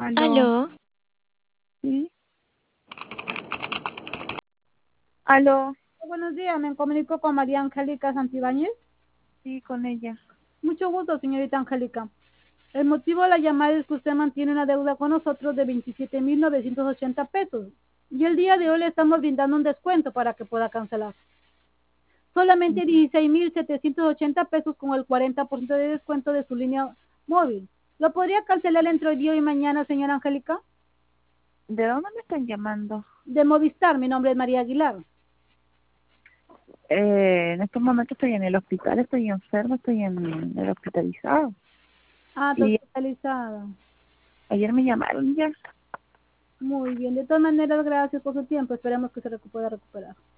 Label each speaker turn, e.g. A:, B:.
A: Aló,
B: Aló,
A: sí, aló,
C: Buenos días, me comunico con María Angélica Santibáñez.
A: sí, con ella.
C: Mucho gusto, señorita Angélica. El motivo de la llamada es que usted mantiene una deuda con nosotros de 27.980 pesos. Y el día de hoy le estamos brindando un descuento para que pueda cancelar. Solamente 16.780 pesos con el 40% de descuento de su línea móvil. ¿Lo podría cancelar entre hoy día y mañana, señora Angélica?
A: ¿De dónde me están llamando?
C: De Movistar, mi nombre es María Aguilar.
A: En estos momentos estoy en el hospital, estoy enferma, estoy en el hospitalizado.
C: Ah, está
A: Y
C: hospitalizada.
A: ayer me llamaron ya.
C: Muy bien. De todas maneras, gracias por su tiempo. Esperemos que se pueda recuperar.